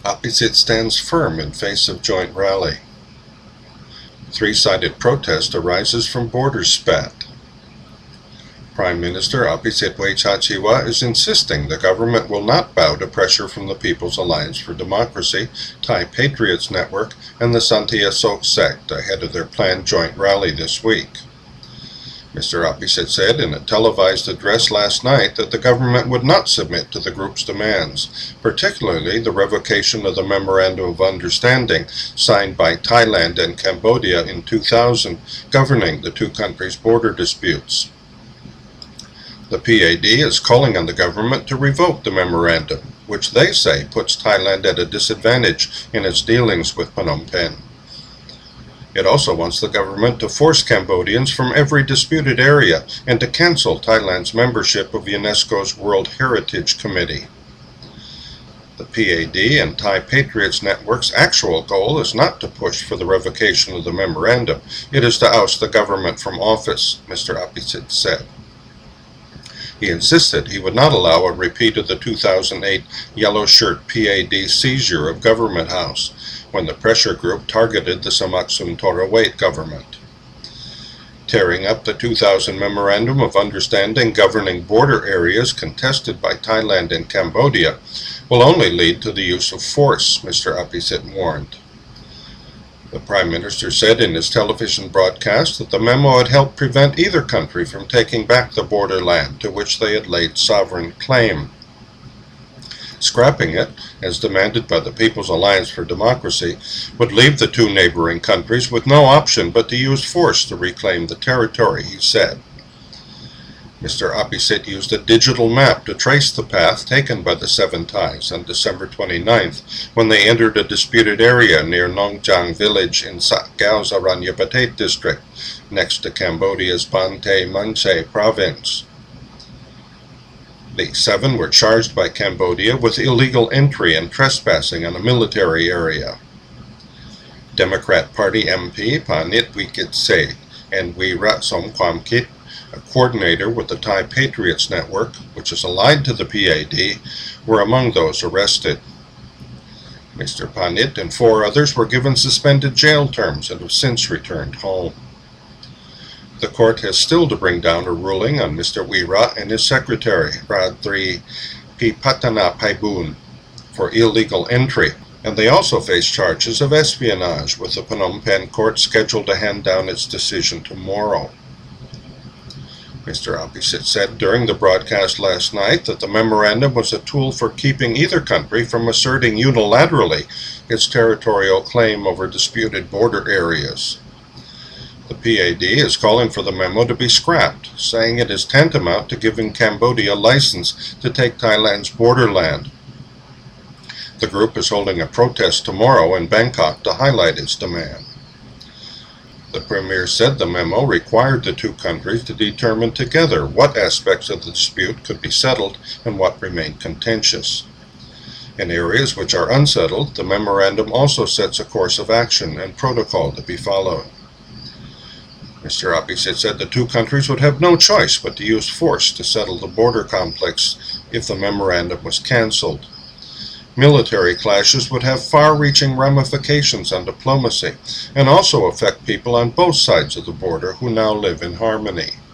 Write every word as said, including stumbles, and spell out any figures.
Opposite stands firm in face of joint rally. Three-sided protest arises from border spat. Prime Minister Apicit Waychachiwa is insisting the government will not bow to pressure from the People's Alliance for Democracy, Thai Patriots Network, and the Santia Sok sect ahead of their planned joint rally this week. Mister Apicit said in a televised address last night that the government would not submit to the group's demands, particularly the revocation of the Memorandum of Understanding signed by Thailand and Cambodia in two thousand governing the two countries' border disputes. The P A D is calling on the government to revoke the memorandum, which they say puts Thailand at a disadvantage in its dealings with Phnom Penh. It also wants the government to force Cambodians from every disputed area and to cancel Thailand's membership of UNESCO's World Heritage Committee. The P A D and Thai Patriots Network's actual goal is not to push for the revocation of the memorandum. It is to oust the government from office, Mister Apicit said. He insisted he would not allow a repeat of the two thousand eight Yellow Shirt P A D seizure of Government House, when the pressure group targeted the Samak Torawait government. Tearing up the two thousand Memorandum of Understanding governing border areas contested by Thailand and Cambodia will only lead to the use of force, Mister Apicit warned. The Prime Minister said in his television broadcast that the memo had helped prevent either country from taking back the borderland to which they had laid sovereign claim. Scrapping it, as demanded by the People's Alliance for Democracy, would leave the two neighboring countries with no option but to use force to reclaim the territory, he said. Mister Apicit used a digital map to trace the path taken by the seven Thais on December twenty-ninth when they entered a disputed area near Nongchang village in Sakgao's Aranyapatate district, next to Cambodia's Bante Manche province. The seven were charged by Cambodia with illegal entry and trespassing on a military area. Democrat Party M P Panit Wikitse and Wira Somkwamkit, a coordinator with the Thai Patriots Network, which is allied to the P A D, were among those arrested. Mister Panit and four others were given suspended jail terms and have since returned home. The court has still to bring down a ruling on Mister Wira and his secretary, Radri Pipatana Paibun, for illegal entry, and they also face charges of espionage, with the Phnom Penh court scheduled to hand down its decision tomorrow. Mister Apicit said during the broadcast last night that the memorandum was a tool for keeping either country from asserting unilaterally its territorial claim over disputed border areas. The P A D is calling for the memo to be scrapped, saying it is tantamount to giving Cambodia license to take Thailand's borderland. The group is holding a protest tomorrow in Bangkok to highlight its demand. The Premier said the memo required the two countries to determine together what aspects of the dispute could be settled and what remained contentious. In areas which are unsettled, the memorandum also sets a course of action and protocol to be followed. Mister Apicit said the two countries would have no choice but to use force to settle the border conflicts if the memorandum was cancelled. Military clashes would have far-reaching ramifications on diplomacy and also affect people on both sides of the border who now live in harmony.